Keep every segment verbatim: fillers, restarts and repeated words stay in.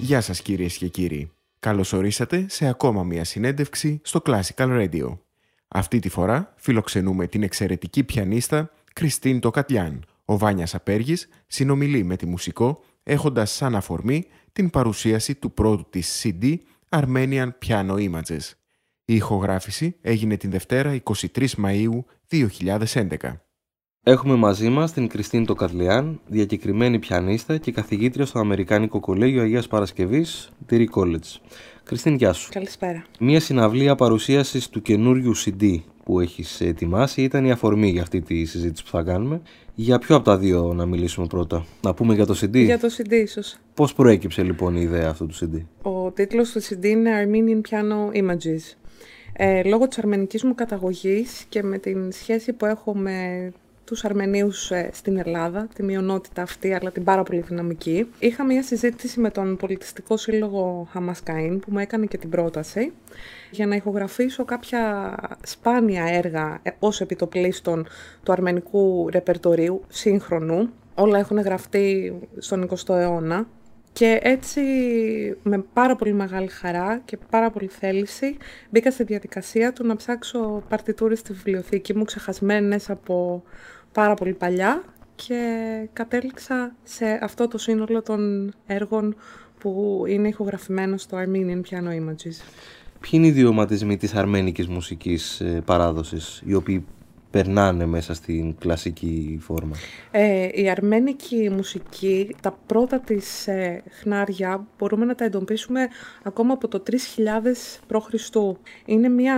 Γεια σας κυρίες και κύριοι. Καλώς ορίσατε σε ακόμα μια συνέντευξη στο Classical Radio. Αυτή τη φορά φιλοξενούμε την εξαιρετική πιανίστα Κριστίν Τοκατλιάν. Ο Βάνιας Απέργης συνομιλεί με τη μουσικό έχοντας σαν αφορμή την παρουσίαση του πρώτου της σι ντι Armenian Piano Images. Η ηχογράφηση έγινε την Δευτέρα εικοστή τρίτη Μαΐου δύο χιλιάδες έντεκα. Έχουμε μαζί μας την Κριστίν Τοκατλιάν, διακεκριμένη πιανίστα και καθηγήτρια στο Αμερικάνικο Κολέγιο Αγίας Παρασκευής, Τυρί College. Κριστίν, γεια σου. Καλησπέρα. Μία συναυλία παρουσίασης του καινούριου σι ντι που έχεις ετοιμάσει ήταν η αφορμή για αυτή τη συζήτηση που θα κάνουμε. Για ποιο από τα δύο να μιλήσουμε πρώτα? Να πούμε για το σι ντι. Για το σι ντι ίσως. Πώς προέκυψε λοιπόν η ιδέα αυτού του σι ντι? Ο τίτλος του σι ντι είναι Armenian Piano Images. Ε, λόγω της αρμενικής μου καταγωγής και με την σχέση που έχω με τους Αρμενίους ε, στην Ελλάδα, τη μειονότητα αυτή, αλλά την πάρα πολύ δυναμική, είχα μια συζήτηση με τον Πολιτιστικό Σύλλογο Χαμασκαΐν που μου έκανε και την πρόταση για να ηχογραφήσω κάποια σπάνια έργα ε, ως επιτοπλίστων του αρμενικού ρεπερτορίου σύγχρονου. Όλα έχουν γραφτεί στον εικοστό αιώνα. Και έτσι με πάρα πολύ μεγάλη χαρά και πάρα πολύ θέληση μπήκα στη διαδικασία του να ψάξω παρτιτούρες στη βιβλιοθήκη μου ξεχασμένες από πάρα πολύ παλιά και κατέληξα σε αυτό το σύνολο των έργων που είναι ηχογραφημένο στο Armenian Piano Images. Ποιοι είναι οι ιδιωματισμοί της αρμένικης μουσικής ε, παράδοσης, οι οποίοι περνάνε μέσα στην κλασική φόρμα? Ε, η αρμένικη μουσική, τα πρώτα της ε, χνάρια μπορούμε να τα εντοπίσουμε ακόμα από το τρεις χιλιάδες π.Χ. Είναι μια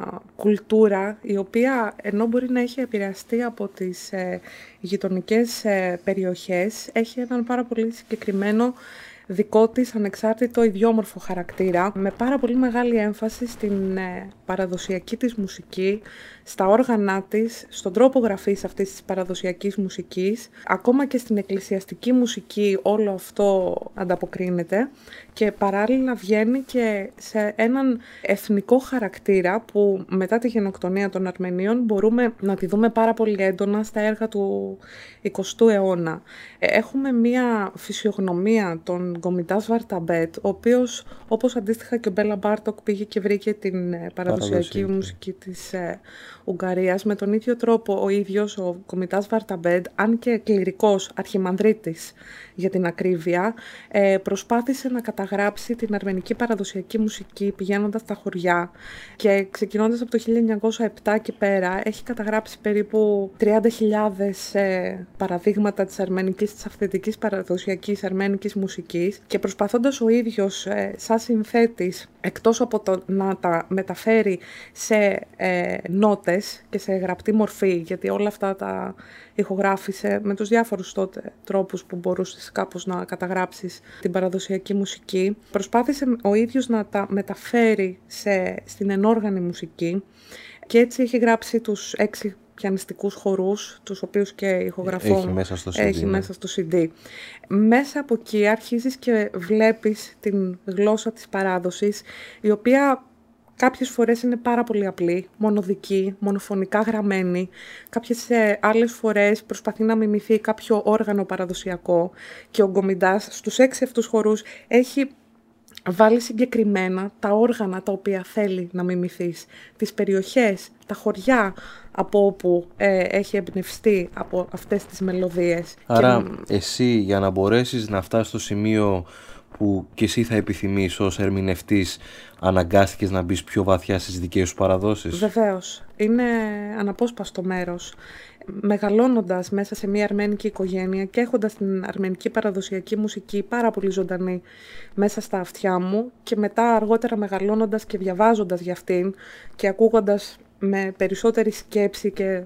κουλτούρα η οποία, ενώ μπορεί να έχει επηρεαστεί από τις ε, γειτονικές ε, περιοχές, έχει έναν πάρα πολύ συγκεκριμένο δικό της ανεξάρτητο ιδιόμορφο χαρακτήρα, με πάρα πολύ μεγάλη έμφαση στην ε, παραδοσιακή της μουσική, στα όργανα της, στον τρόπο γραφής αυτής της παραδοσιακής μουσικής, ακόμα και στην εκκλησιαστική μουσική όλο αυτό ανταποκρίνεται και παράλληλα βγαίνει και σε έναν εθνικό χαρακτήρα που μετά τη γενοκτονία των Αρμενίων μπορούμε να τη δούμε πάρα πολύ έντονα στα έργα του εικοστού αιώνα. Έχουμε μία φυσιογνωμία των Γκομιντάς Βαρταμπέτ, ο οποίος, όπως αντίστοιχα και ο Μπέλα Μπάρτοκ, πήγε και βρήκε την παραδοσιακή μουσική της ε, Ουγγαρίας. Με τον ίδιο τρόπο ο ίδιος ο Γκομιντάς Βαρταμπέτ, αν και κληρικός αρχιμανδρίτης για την ακρίβεια, ε, προσπάθησε να καταγράψει την αρμενική παραδοσιακή μουσική πηγαίνοντας στα χωριά και ξεκινώντας από το χίλια εννιακόσια επτά και πέρα έχει καταγράψει περίπου τριάντα χιλιάδες ε, παραδείγματα της αρμενικής, της αυθεντικής παραδοσιακής αρμενικής μουσικής και προσπαθώντας ο ίδιος ε, σαν συνθέτης, εκτός από το να τα μεταφέρει σε ε, νότες και σε γραπτή μορφή, γιατί όλα αυτά τα ηχογράφησε με τους διάφορους τότε τρόπους που μπορούσες κάπως να καταγράψεις την παραδοσιακή μουσική, προσπάθησε ο ίδιος να τα μεταφέρει σε, στην ενόργανη μουσική και έτσι έχει γράψει τους έξι πιανιστικούς χορούς, τους οποίους και ηχογραφώ έχει μέσα στο σι ντι. Έχει μέσα στο σι ντι. Μέσα από εκεί αρχίζεις και βλέπεις την γλώσσα της παράδοσης, η οποία κάποιες φορές είναι πάρα πολύ απλή, μονοδική, μονοφωνικά γραμμένη. Κάποιες άλλες φορές προσπαθεί να μιμηθεί κάποιο όργανο παραδοσιακό και ο Γκομιντάς στους έξι αυτούς χορούς έχει βάλει συγκεκριμένα τα όργανα τα οποία θέλει να μιμηθείς, τις περιοχές, τα χωριά από όπου ε, έχει εμπνευστεί από αυτές τις μελωδίες. Άρα και... εσύ για να μπορέσεις να φτάσεις στο σημείο που και εσύ θα επιθυμείς ως ερμηνευτής, αναγκάστηκες να μπεις πιο βαθιά στις δικές σου παραδόσεις? Βεβαίως. Είναι αναπόσπαστο μέρος. Μεγαλώνοντας μέσα σε μια αρμένικη οικογένεια και έχοντας την αρμενική παραδοσιακή μουσική πάρα πολύ ζωντανή μέσα στα αυτιά μου και μετά αργότερα μεγαλώνοντας και διαβάζοντας για αυτήν και ακούγοντας με περισσότερη σκέψη και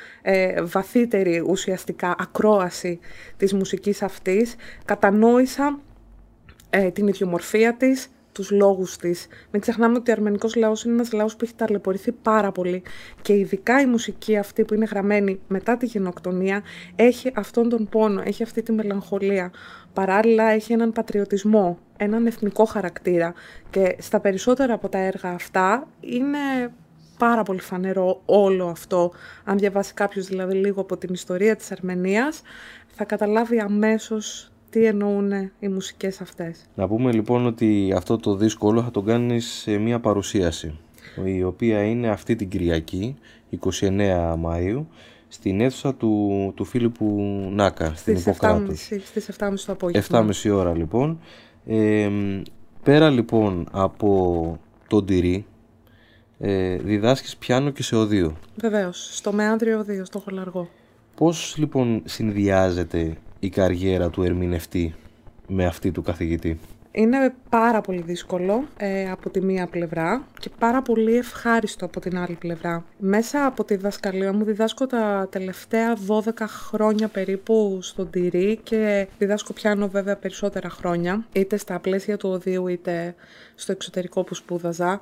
ε, βαθύτερη ουσιαστικά ακρόαση της μουσικής αυτής, κατανόησα ε, την ιδιομορφία της, τους λόγους της. Μην ξεχνάμε ότι ο αρμενικός λαός είναι ένας λαός που έχει ταλαιπωρηθεί πάρα πολύ και ειδικά η μουσική αυτή που είναι γραμμένη μετά τη γενοκτονία έχει αυτόν τον πόνο, έχει αυτή τη μελαγχολία. Παράλληλα έχει έναν πατριωτισμό, έναν εθνικό χαρακτήρα και στα περισσότερα από τα έργα αυτά είναι πάρα πολύ φανερό όλο αυτό. Αν διαβάσει κάποιος δηλαδή λίγο από την ιστορία της Αρμενίας θα καταλάβει αμέσως τι εννοούν οι μουσικές αυτές. Να πούμε λοιπόν ότι αυτό το δίσκο όλο θα το κάνεις σε μια παρουσίαση, η οποία είναι αυτή την Κυριακή, εικοστή ενάτη Μαΐου, στην αίθουσα του, του Φίλιππου Νάκα, στην Ιπποκράτους. Στις επτά και μισή το απόγευμα. επτά και μισή ώρα λοιπόν. Ε, πέρα λοιπόν από τον τυρί, ε, διδάσκεις πιάνο και σε οδείο. Βεβαίως, στο Μεάνδριο Οδείο, στο Χολαργό. Πώς λοιπόν συνδυάζεται η καριέρα του ερμηνευτή με αυτή του καθηγητή? Είναι πάρα πολύ δύσκολο ε, από τη μία πλευρά και πάρα πολύ ευχάριστο από την άλλη πλευρά. Μέσα από τη διδασκαλία μου διδάσκω τα τελευταία δώδεκα χρόνια περίπου στον τυρί και διδάσκω πιάνο βέβαια περισσότερα χρόνια, είτε στα πλαίσια του οδείου είτε στο εξωτερικό που σπούδαζα.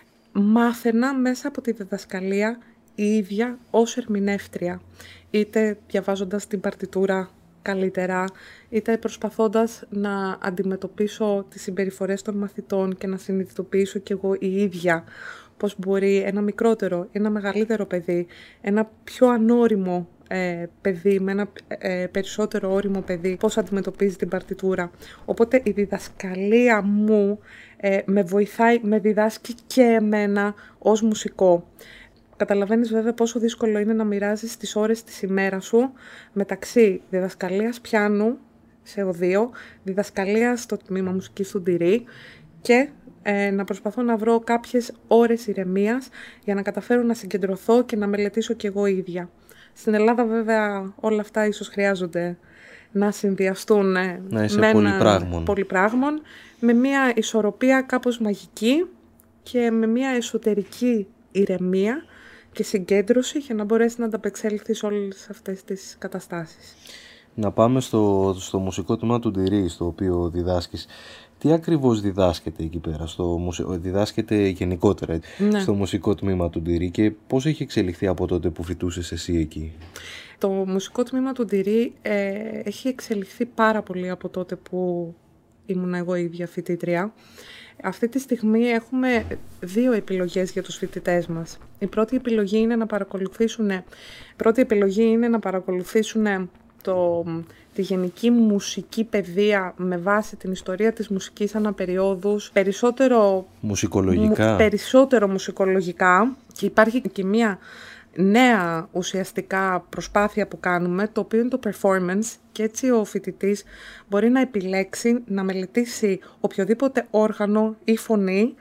Μάθαινα μέσα από τη διδασκαλία η ίδια ως ερμηνεύτρια, είτε διαβάζοντας την παρτιτούρα καλύτερα, είτε προσπαθώντας να αντιμετωπίσω τις συμπεριφορές των μαθητών και να συνειδητοποιήσω κι εγώ η ίδια πώς μπορεί ένα μικρότερο, ένα μεγαλύτερο παιδί, ένα πιο ανώριμο ε, παιδί με ένα ε, περισσότερο ώριμο παιδί, πώς αντιμετωπίζει την παρτιτούρα. Οπότε η διδασκαλία μου ε, με βοηθάει, με διδάσκει και εμένα ως μουσικό. Καταλαβαίνεις βέβαια πόσο δύσκολο είναι να μοιράζεις τις ώρες της ημέρας σου μεταξύ διδασκαλίας πιάνου σε οδείο, διδασκαλίας στο τμήμα μουσικής του τυρί και ε, να προσπαθώ να βρω κάποιες ώρες ηρεμίας για να καταφέρω να συγκεντρωθώ και να μελετήσω κι εγώ ίδια. Στην Ελλάδα βέβαια όλα αυτά ίσως χρειάζονται να συνδυαστούν να με ένα πολυπράγμων, με μια ισορροπία κάπως μαγική και με μια εσωτερική ηρεμία και συγκέντρωση για να μπορέσει να ανταπεξέλθει σε όλες αυτές τις καταστάσεις. Να πάμε στο, στο μουσικό τμήμα του τυρί, στο οποίο διδάσκεις. Τι ακριβώς διδάσκεται εκεί πέρα, στο, διδάσκεται γενικότερα ναι. στο μουσικό τμήμα του τυρί και πώς έχει εξελιχθεί από τότε που φοιτούσες εσύ εκεί? Το μουσικό τμήμα του τυρί ε, έχει εξελιχθεί πάρα πολύ από τότε που ήμουν εγώ ίδια φοιτήτρια. Αυτή τη στιγμή έχουμε δύο επιλογές για τους φοιτητές μας. Η πρώτη επιλογή είναι να παρακολουθήσουν, πρώτη επιλογή είναι να παρακολουθήσουν το, τη γενική μουσική παιδεία με βάση την ιστορία της μουσικής αναπεριόδους, περισσότερο μουσικολογικά. Μου, περισσότερο μουσικολογικά και υπάρχει και μία νέα ουσιαστικά προσπάθεια που κάνουμε, το οποίο είναι το performance και έτσι ο φοιτητής μπορεί να επιλέξει να μελετήσει οποιοδήποτε όργανο ή φωνή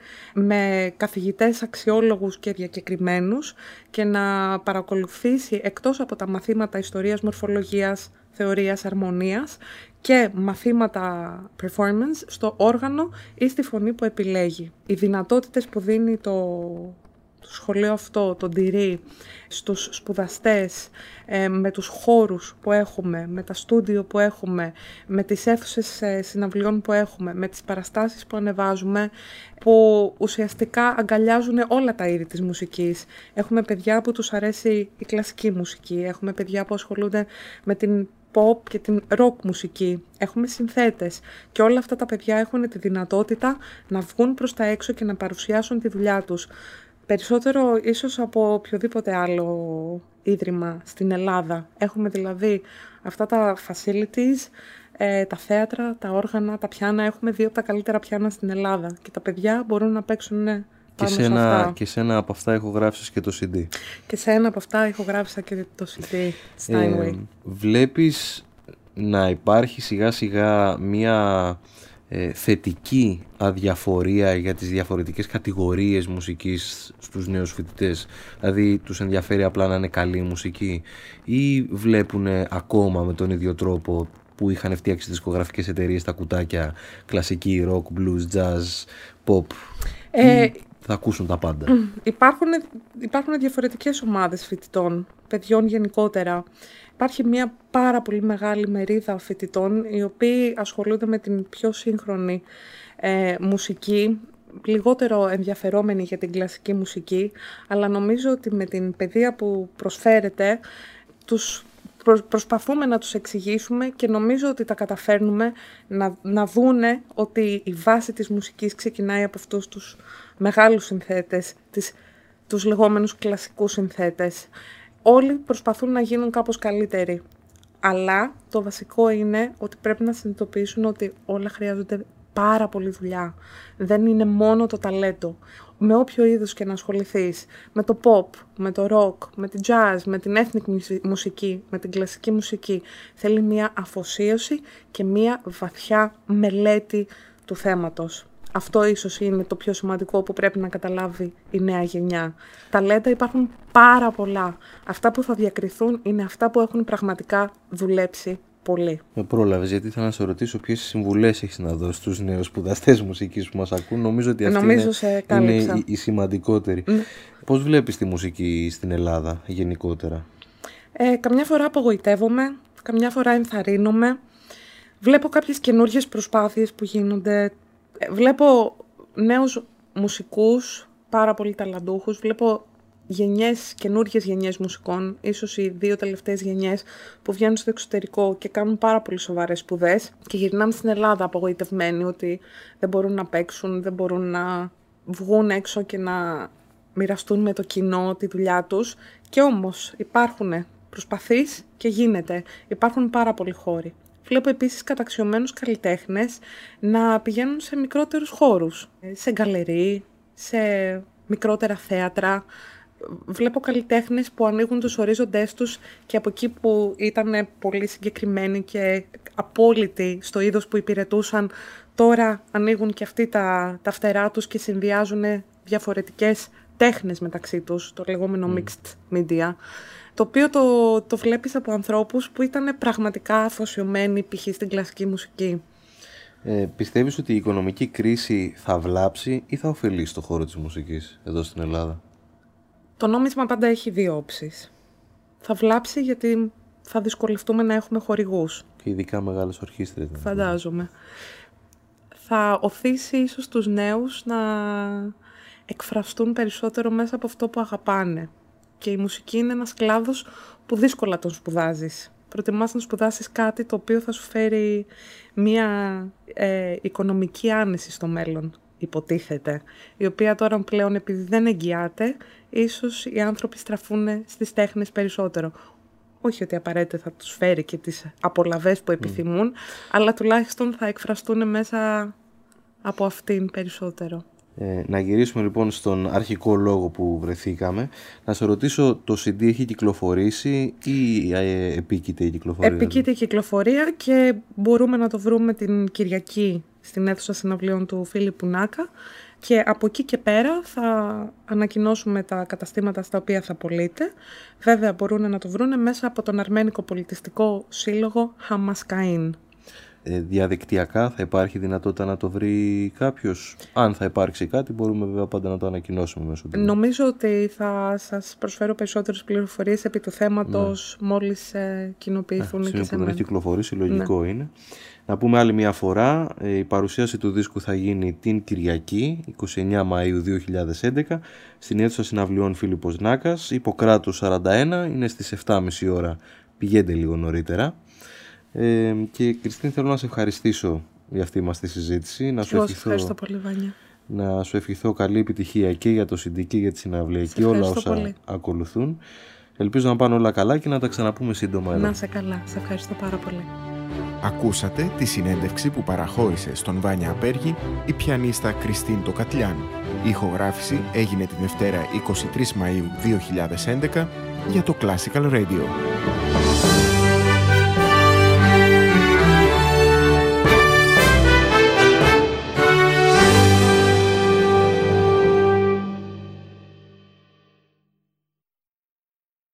με καθηγητές αξιόλογους και διακεκριμένους και να παρακολουθήσει εκτός από τα μαθήματα ιστορίας, μορφολογίας, θεωρίας, αρμονίας και μαθήματα performance στο όργανο ή στη φωνή που επιλέγει. Οι δυνατότητες που δίνει το... το σχολείο αυτό, το τυρί, στους σπουδαστές, ε, με τους χώρους που έχουμε, με τα στούντιο που έχουμε, με τις αίθουσες ε, συναυλιών που έχουμε, με τις παραστάσεις που ανεβάζουμε, που ουσιαστικά αγκαλιάζουν όλα τα είδη της μουσικής. Έχουμε παιδιά που τους αρέσει η κλασική μουσική, έχουμε παιδιά που ασχολούνται με την pop και την rock μουσική. Έχουμε συνθέτες και όλα αυτά τα παιδιά έχουν τη δυνατότητα να βγουν προς τα έξω και να παρουσιάσουν τη δουλειά τους. Περισσότερο ίσως από οποιοδήποτε άλλο ίδρυμα στην Ελλάδα. Έχουμε δηλαδή αυτά τα facilities, ε, τα θέατρα, τα όργανα, τα πιάνα. Έχουμε δύο από τα καλύτερα πιάνα στην Ελλάδα και τα παιδιά μπορούν να παίξουν πάνω και σε, σε ένα, αυτά. Και σε ένα από αυτά ηχογράφησες και το σι ντι. Και σε ένα από αυτά ηχογράφησα και το σι ντι Steinway. Ε, βλέπεις να υπάρχει σιγά σιγά μία ε, θετική αδιαφορία για τις διαφορετικές κατηγορίες μουσικής στους νέους φοιτητές? Δηλαδή τους ενδιαφέρει απλά να είναι καλή μουσική ή βλέπουν ακόμα με τον ίδιο τρόπο που είχαν φτιάξει τις δισκογραφικές εταιρείες τα κουτάκια κλασική, rock, blues, jazz, pop? Ε, θα ακούσουν τα πάντα. Υπάρχουν, υπάρχουν διαφορετικές ομάδες φοιτητών, παιδιών γενικότερα. Υπάρχει μια πάρα πολύ μεγάλη μερίδα φοιτητών οι οποίοι ασχολούνται με την πιο σύγχρονη ε, μουσική, λιγότερο ενδιαφερόμενοι για την κλασική μουσική, αλλά νομίζω ότι με την παιδεία που προσφέρεται τους προσπαθούμε να τους εξηγήσουμε και νομίζω ότι τα καταφέρνουμε να, να δούνε ότι η βάση της μουσικής ξεκινάει από αυτούς τους μεγάλους συνθέτες, τις, τους λεγόμενους κλασικούς συνθέτες. Όλοι προσπαθούν να γίνουν κάπως καλύτεροι. Αλλά το βασικό είναι ότι πρέπει να συνειδητοποιήσουν ότι όλα χρειάζονται πάρα πολύ δουλειά. Δεν είναι μόνο το ταλέντο. Με όποιο είδος και να ασχοληθείς, με το pop, με το rock, με την jazz, με την ethnic μουσική, με την κλασική μουσική, θέλει μία αφοσίωση και μία βαθιά μελέτη του θέματος. Αυτό ίσως είναι το πιο σημαντικό που πρέπει να καταλάβει η νέα γενιά. Ταλέντα υπάρχουν πάρα πολλά. Αυτά που θα διακριθούν είναι αυτά που έχουν πραγματικά δουλέψει πολύ. Με πρόλαβες, γιατί ήθελα να σε ρωτήσω ποιες συμβουλές έχεις να δώσεις στους νέους σπουδαστές μουσικής που μας ακούν. Νομίζω ότι αυτή Νομίζω είναι, είναι η, η σημαντικότερη. Mm. Πώς βλέπεις τη μουσική στην Ελλάδα γενικότερα? Ε, καμιά φορά απογοητεύομαι, καμιά φορά ενθαρρύνομαι. Βλέπω κάποιες καινούργιες προσπάθειες που γίνονται. Βλέπω νέους μουσικούς, πάρα πολύ ταλαντούχους. Βλέπω γενιές, καινούργιες γενιές μουσικών, ίσως οι δύο τελευταίες γενιές που βγαίνουν στο εξωτερικό και κάνουν πάρα πολύ σοβαρές σπουδές και γυρνάνε στην Ελλάδα απογοητευμένοι ότι δεν μπορούν να παίξουν, δεν μπορούν να βγουν έξω και να μοιραστούν με το κοινό τη δουλειά τους. Και όμως υπάρχουν προσπαθείς και γίνεται. Υπάρχουν πάρα πολλοί χώροι. Βλέπω επίσης καταξιωμένους καλλιτέχνες να πηγαίνουν σε μικρότερους χώρους, σε γκαλερί, σε μικρότερα θέατρα. Βλέπω καλλιτέχνες που ανοίγουν τους ορίζοντές τους και από εκεί που ήταν πολύ συγκεκριμένοι και απόλυτοι στο είδος που υπηρετούσαν, τώρα ανοίγουν και αυτοί τα, τα φτερά τους και συνδυάζουν διαφορετικές τέχνες μεταξύ τους, το λεγόμενο mixed media, το οποίο το, το βλέπεις από ανθρώπους που ήταν πραγματικά αφοσιωμένοι π.χ. στην κλασική μουσική. Ε, πιστεύεις ότι η οικονομική κρίση θα βλάψει ή θα ωφελήσει το χώρο της μουσικής εδώ στην Ελλάδα? Το νόμισμα πάντα έχει δύο όψεις. Θα βλάψει γιατί θα δυσκολευτούμε να έχουμε χορηγούς. Και ειδικά μεγάλες ορχήστρες. Φαντάζομαι. Θα οθήσει ίσως τους νέους να εκφραστούν περισσότερο μέσα από αυτό που αγαπάνε. Και η μουσική είναι ένας κλάδος που δύσκολα τον σπουδάζεις. Προτιμάς να σπουδάσεις κάτι το οποίο θα σου φέρει μια ε, οικονομική άνεση στο μέλλον, υποτίθεται. Η οποία τώρα πλέον, επειδή δεν εγγυάται, ίσως οι άνθρωποι στραφούν στις τέχνες περισσότερο. Όχι ότι απαραίτητα θα τους φέρει και τις απολαβές που επιθυμούν, mm. αλλά τουλάχιστον θα εκφραστούν μέσα από αυτήν περισσότερο. Ε, να γυρίσουμε λοιπόν στον αρχικό λόγο που βρεθήκαμε. Να σε ρωτήσω, το σι ντι έχει κυκλοφορήσει ή ε, επίκειται η κυκλοφορία? Επίκειται η κυκλοφορία και μπορούμε να το βρούμε την Κυριακή στην αίθουσα συναυλίων του Φίλιππου Νάκα και από εκεί και πέρα θα ανακοινώσουμε τα καταστήματα στα οποία θα πωλείται. Βέβαια μπορούν να το βρουν μέσα από τον Αρμένικο Πολιτιστικό Σύλλογο Χαμασκαΐν. Ε, διαδικτυακά θα υπάρχει δυνατότητα να το βρει κάποιος? Αν θα υπάρξει κάτι, μπορούμε βέβαια πάντα να το ανακοινώσουμε μέσω του. Νομίζω ότι θα σας προσφέρω περισσότερες πληροφορίες επί του θέματος, ναι, μόλις ε, κοινοποιηθούν ε, και σε μένα. Που δεν έχει κυκλοφορήσει, λογικό, ναι, είναι. Να πούμε άλλη μια φορά, ε, η παρουσίαση του δίσκου θα γίνει την Κυριακή, εικοστή ενάτη Μαΐου δύο χιλιάδες έντεκα, στην αίθουσα συναυλιών Φίλιππος Νάκας, Ιπποκράτους σαράντα ένα, είναι στις επτά και μισή ώρα, πηγαίνετε λίγο νωρίτερα. Ε, και Κριστίν, θέλω να σε ευχαριστήσω για αυτή μας τη συζήτηση. Να σου ευχηθώ, ευχαριστώ πολύ, Βάνια. Να σου ευχηθώ καλή επιτυχία και για το σι ντι και για τη συναυλία και όλα όσα πολύ ακολουθούν. Ελπίζω να πάνε όλα καλά και να τα ξαναπούμε σύντομα εδώ. Να είσαι καλά. Σε ευχαριστώ πάρα πολύ. Ακούσατε τη συνέντευξη που παραχώρησε στον Βάνια Απέργη η πιανίστα Κριστίν Τοκατλιάν. Η ηχογράφηση έγινε τη Δευτέρα εικοστή τρίτη Μαΐου δύο χιλιάδες έντεκα για το Classical Radio.